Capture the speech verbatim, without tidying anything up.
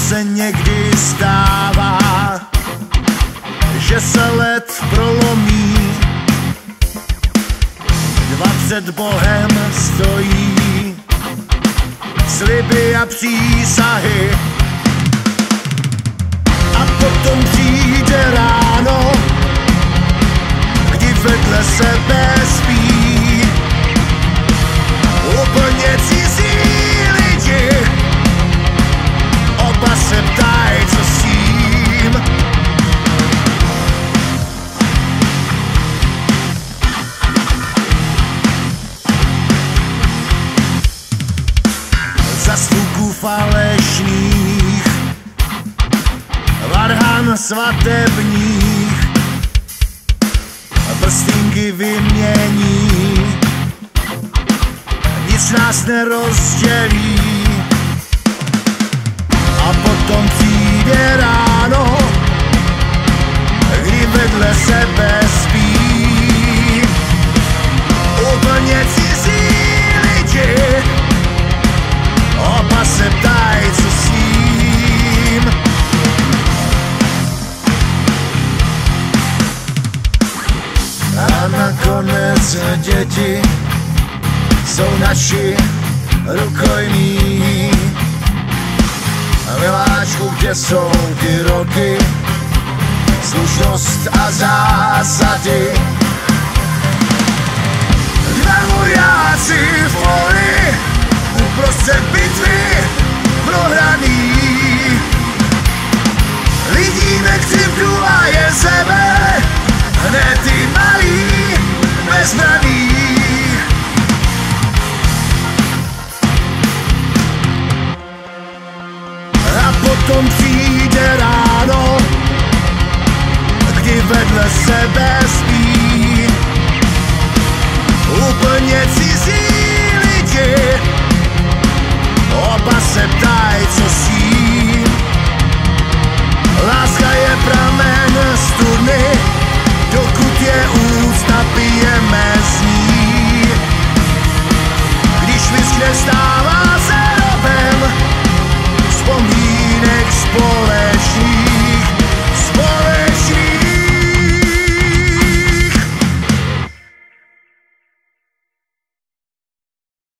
se někdy stává, že se led prolomí, dva před Bohem stojí, sliby a přísahy, a potom přijde ráno, kdy vedle sebe spí úplně cizí lidi, oba se ptají, co s tím. Za zvuků falešných, varhan svatebních, prstinky vymění, nic nás nerozdělí. A potom přijde ráno, kdy vedle sebe spí úplně cizí lidi, oba se ptají, co s ním. A nakonec děti jsou naši rukojmí. Miláčku, kde jsou ty roky, slušnost a zásady? Dva vojáci v poli, uprostřed bitvy prohraný. Lidí nekřivdu a je sebe, hned ty malý, bezbraný. A potom přijde ráno, kdy vedle sebe spí úplně cizí